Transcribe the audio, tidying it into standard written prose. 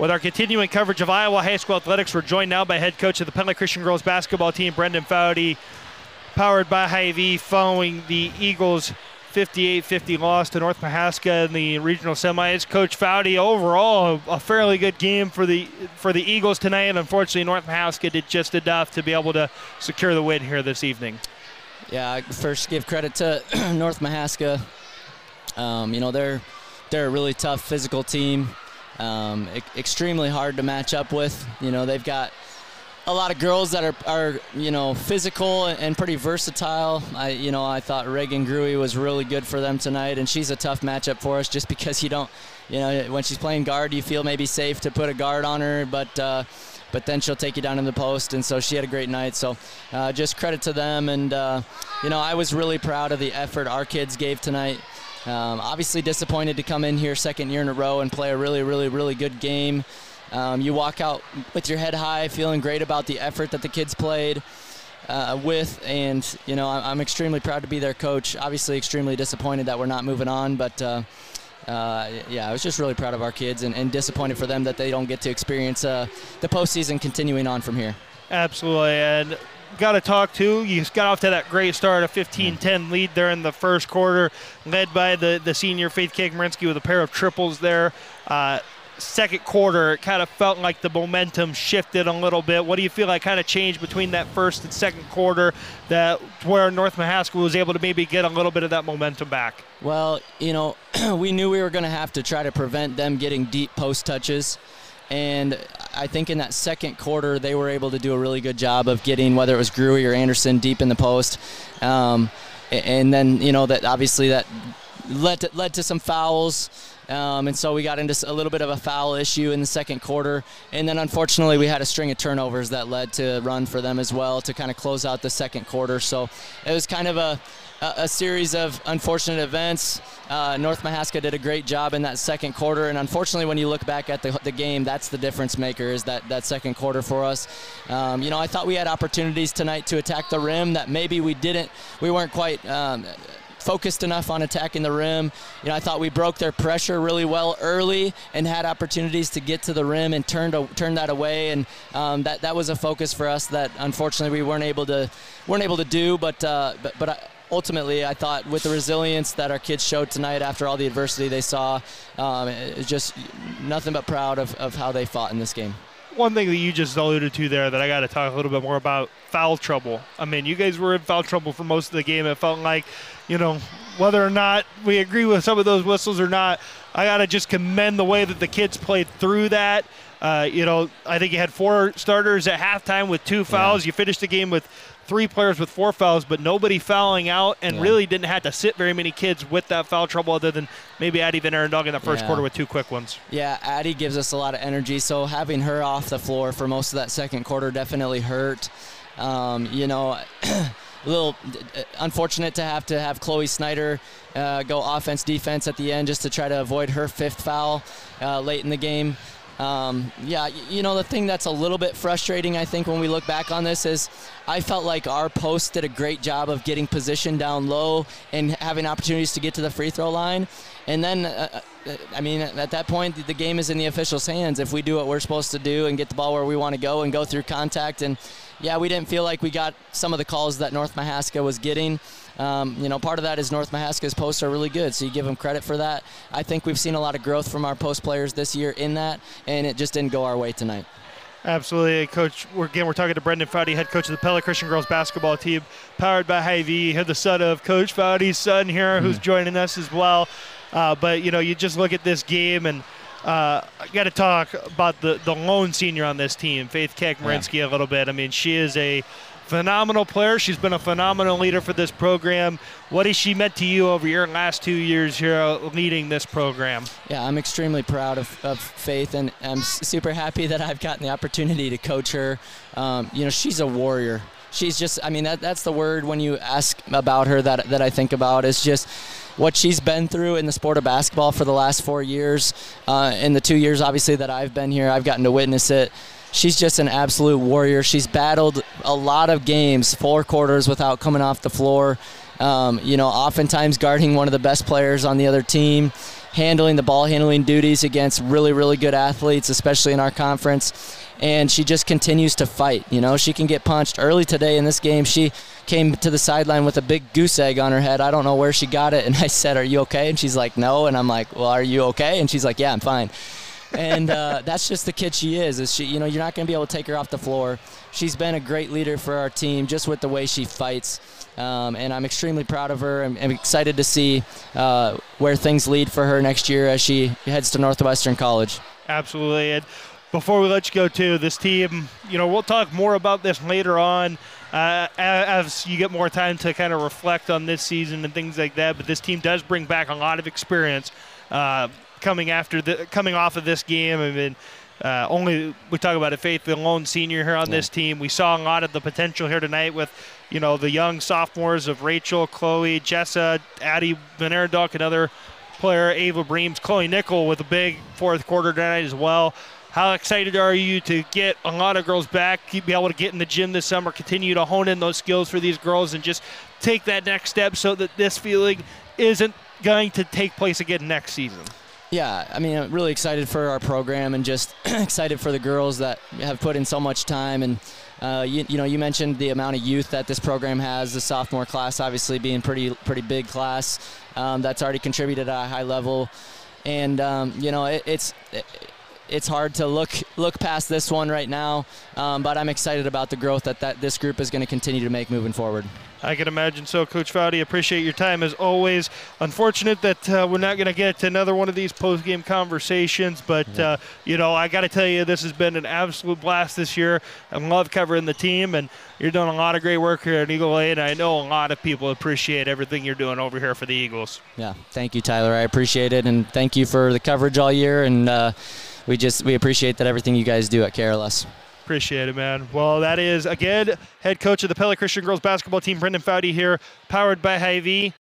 With our continuing coverage of Iowa high school athletics, we're joined now by head coach of the Penn Christian girls basketball team, Brendan Foudy, powered by Hy-Vee, following the Eagles' 58-50 loss to North Mahaska in the regional semis. Coach Foudy, overall a fairly good game for the Eagles tonight, and unfortunately North Mahaska did just enough to be able to secure the win here this evening. Yeah, I first give credit to North Mahaska. They're a really tough physical team. Extremely hard to match up with. They've got a lot of girls that are physical and pretty versatile. I thought Reagan Gruey was really good for them tonight, and she's a tough matchup for us just because when she's playing guard, you feel maybe safe to put a guard on her, but then she'll take you down in the post, and so she had a great night. So just credit to them, and I was really proud of the effort our kids gave tonight. Obviously disappointed to come in here second year in a row and play a really, really, really good game. You walk out with your head high, feeling great about the effort that the kids played with, and I'm extremely proud to be their coach. Obviously extremely disappointed that we're not moving on, but I was just really proud of our kids and disappointed for them that they don't get to experience the postseason continuing on from here. Absolutely, and got to talk to you. Got off to that great start, a 15-10 lead there in the first quarter, led by the senior Faith Kagmerinsky with a pair of triples there. Second quarter, it kind of felt like the momentum shifted a little bit. What do you feel like kind of changed between that first and second quarter where North Mahaska was able to maybe get a little bit of that momentum back? Well, we knew we were going to have to try to prevent them getting deep post touches. And I think in that second quarter, they were able to do a really good job of getting, whether it was Gruey or Anderson, deep in the post. And then, that obviously that led to some fouls. And so we got into a little bit of a foul issue in the second quarter. And then unfortunately we had a string of turnovers that led to a run for them as well to kind of close out the second quarter. So it was kind of a series of unfortunate events. North Mahaska did a great job in that second quarter, and unfortunately when you look back at the game, that's the difference maker, is that second quarter for us. I thought we had opportunities tonight to attack the rim that maybe we weren't quite focused enough on attacking the rim. I thought we broke their pressure really well early and had opportunities to get to the rim and turn that away, and that was a focus for us that unfortunately we weren't able to do, but ultimately, I thought with the resilience that our kids showed tonight after all the adversity they saw, just nothing but proud of how they fought in this game. One thing that you just alluded to there that I got to talk a little bit more about, foul trouble. I mean, you guys were in foul trouble for most of the game. It felt like, whether or not we agree with some of those whistles or not, I got to just commend the way that the kids played through that. I think you had 4 starters at halftime with 2 fouls. Yeah. You finished the game with 3 players with 4 fouls, but nobody fouling out, and really didn't have to sit very many kids with that foul trouble other than maybe Addie Van Arendonk in the first quarter with 2 quick ones. Yeah, Addie gives us a lot of energy, so having her off the floor for most of that second quarter definitely hurt. A little unfortunate to have Chloe Snyder go offense defense at the end just to try to avoid her 5th foul late in the game. The thing that's a little bit frustrating, I think, when we look back on this is I felt like our post did a great job of getting position down low and having opportunities to get to the free throw line. And then, at that point, the game is in the officials' hands. If we do what we're supposed to do and get the ball where we want to go and go through contact. And, we didn't feel like we got some of the calls that North Mahaska was getting. Part of that is North Mahaska's posts are really good, so you give them credit for that. I think we've seen a lot of growth from our post players this year in that, and it just didn't go our way tonight. Absolutely, Coach. We're talking to Brendan Foudy, head coach of the Pella Christian girls basketball team, powered by Hy-Vee. You're the son of Coach Foudy's son here, who's joining us as well. But you just look at this game, and I got to talk about the lone senior on this team, Faith Kagmerinsky, a little bit. I mean, she is a phenomenal player. She's been a phenomenal leader for this program. What has she meant to you over your last 2 years here leading this program? Yeah, I'm extremely proud of Faith, and I'm super happy that I've gotten the opportunity to coach her. She's a warrior. She's just, that's the word when you ask about her that I think about, is just what she's been through in the sport of basketball for the last 4 years. In the 2 years, obviously, that I've been here, I've gotten to witness it. She's just an absolute warrior. She's battled a lot of games, 4 quarters without coming off the floor. Oftentimes guarding one of the best players on the other team. handling the ball handling duties against really, really good athletes, especially in our conference. And she just continues to fight. You know, she can get punched. Early today in this game, she came to the sideline with a big goose egg on her head. I don't know where she got it. And I said, "Are you okay?" And she's like, "No." And I'm like, "Well, are you okay?" And she's like, "Yeah, I'm fine." And that's just the kid she is. She, you know, you're not going to be able to take her off the floor. She's been a great leader for our team just with the way she fights. And I'm extremely proud of her. I'm excited to see where things lead for her next year as she heads to Northwestern College. Absolutely. And before we let you go, too, this team, you know, we'll talk more about this later on as you get more time to kind of reflect on this season and things like that. But this team does bring back a lot of experience coming off of this game. I mean, we talk about it, Faith, the lone senior here on this team. We saw a lot of the potential here tonight with, you know, the young sophomores of Rachel, Chloe, Jessa, Addie Benerduk, another player, Ava Breams, Chloe Nickel with a big fourth quarter tonight as well. How excited are you to get a lot of girls back, be able to get in the gym this summer, continue to hone in those skills for these girls, and just take that next step so that this feeling isn't going to take place again next season? Yeah, I mean, I'm really excited for our program and just excited for the girls that have put in so much time. And, you know, you mentioned the amount of youth that this program has, the sophomore class obviously being pretty big class that's already contributed at a high level. And, you know, it's hard to look past this one right now, but I'm excited about the growth that this group is going to continue to make moving forward. I can imagine so, Coach Foudy. Appreciate your time as always. Unfortunate that we're not going to get to another one of these post-game conversations, but, you know, I got to tell you, this has been an absolute blast this year. I love covering the team, and you're doing a lot of great work here at Eagle Lane. I know a lot of people appreciate everything you're doing over here for the Eagles. Yeah, thank you, Tyler. I appreciate it, and thank you for the coverage all year, and we appreciate that everything you guys do at KRLS. Appreciate it, man. Well, that is, again, head coach of the Pella Christian girls basketball team, Brendan Foudy here, powered by Hy-Vee.